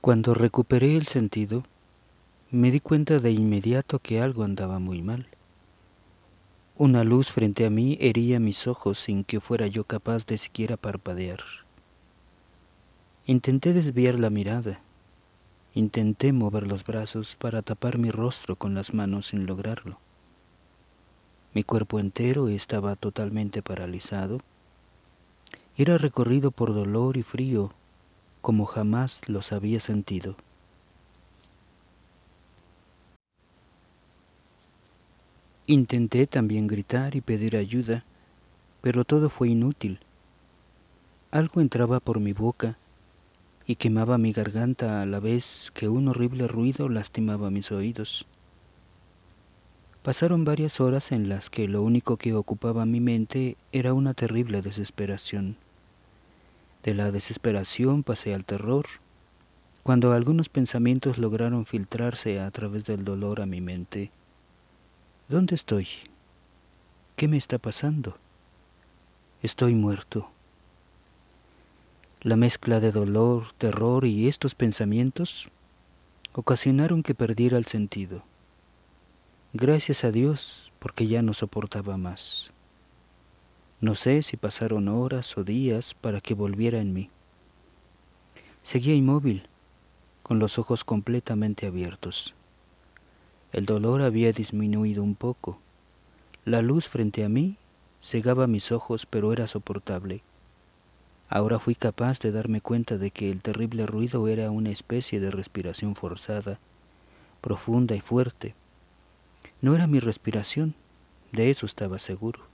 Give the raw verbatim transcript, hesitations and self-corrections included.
Cuando recuperé el sentido, me di cuenta de inmediato que algo andaba muy mal. Una luz frente a mí hería mis ojos sin que fuera yo capaz de siquiera parpadear. Intenté desviar la mirada, intenté mover los brazos para tapar mi rostro con las manos sin lograrlo. Mi cuerpo entero estaba totalmente paralizado. Era recorrido por dolor y frío como jamás los había sentido. Intenté también gritar y pedir ayuda, pero todo fue inútil. Algo entraba por mi boca y quemaba mi garganta a la vez que un horrible ruido lastimaba mis oídos. Pasaron varias horas en las que lo único que ocupaba mi mente era una terrible desesperación. De la desesperación pasé al terror, cuando algunos pensamientos lograron filtrarse a través del dolor a mi mente. ¿Dónde estoy? ¿Qué me está pasando? Estoy muerto. La mezcla de dolor, terror y estos pensamientos ocasionaron que perdiera el sentido. Gracias a Dios, porque ya no soportaba más. No sé si pasaron horas o días para que volviera en mí. Seguía inmóvil, con los ojos completamente abiertos. El dolor había disminuido un poco. La luz frente a mí cegaba mis ojos, pero era soportable. Ahora fui capaz de darme cuenta de que el terrible ruido era una especie de respiración forzada, profunda y fuerte. No era mi respiración, de eso estaba seguro.